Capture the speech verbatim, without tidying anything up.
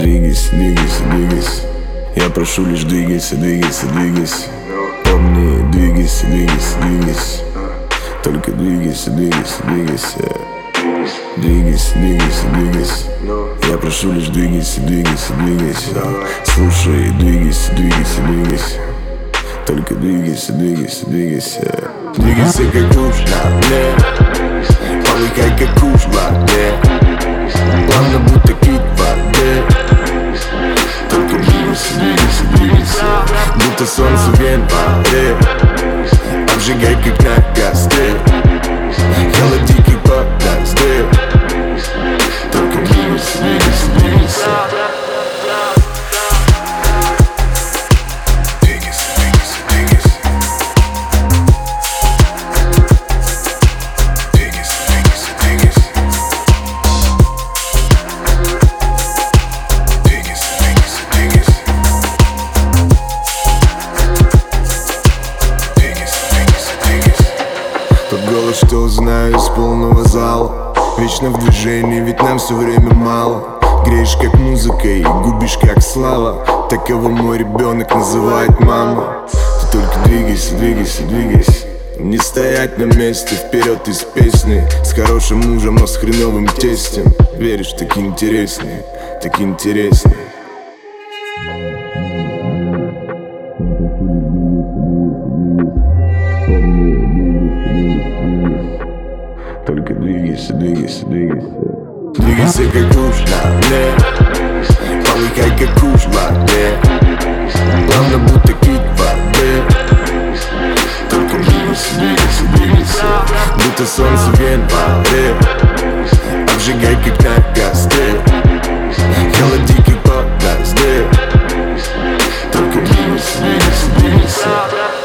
Двигайся, двигайся, двигайся. Я прошу лишь двигайся, двигайся, двигайся. Помни, двигайся, двигайся, двигайся. Только двигайся, двигайся, двигайся. Двигайся, двигайся, двигайся. Я прошу лишь двигайся, двигайся, двигайся. Слушай, двигайся, двигайся, двигайся. Только двигайся, двигайся, двигайся. Двигайся как нужно, не полыхай как кужла, не плавно будто кит в воде. Только двигайся, двигайся, двигайся. Будто солнце в январе. Обжигай как на костре. Холоди как подожди. Только двигайся, двигайся, двигайся. Голос, что знаю из полного зала. Вечно в движении, ведь нам все время мало. Греешь как музыка и губишь как слава. Такого мой ребенок называет мама. Ты только двигайся, двигайся, двигайся. Не стоять на месте, вперед из песни. С хорошим мужем, но с хреновым тестем. Веришь, так интереснее, так интереснее. Только двигайся, двигайся, двигайся. Двигайся как нужно, не полыхай как кужла, не плавно будто кит в воде. Только двигайся, двигайся, двигайся. Будто солнце в январе. Обжигай как на костре. Холоди как подожди. Только двигайся, двигайся, двигайся.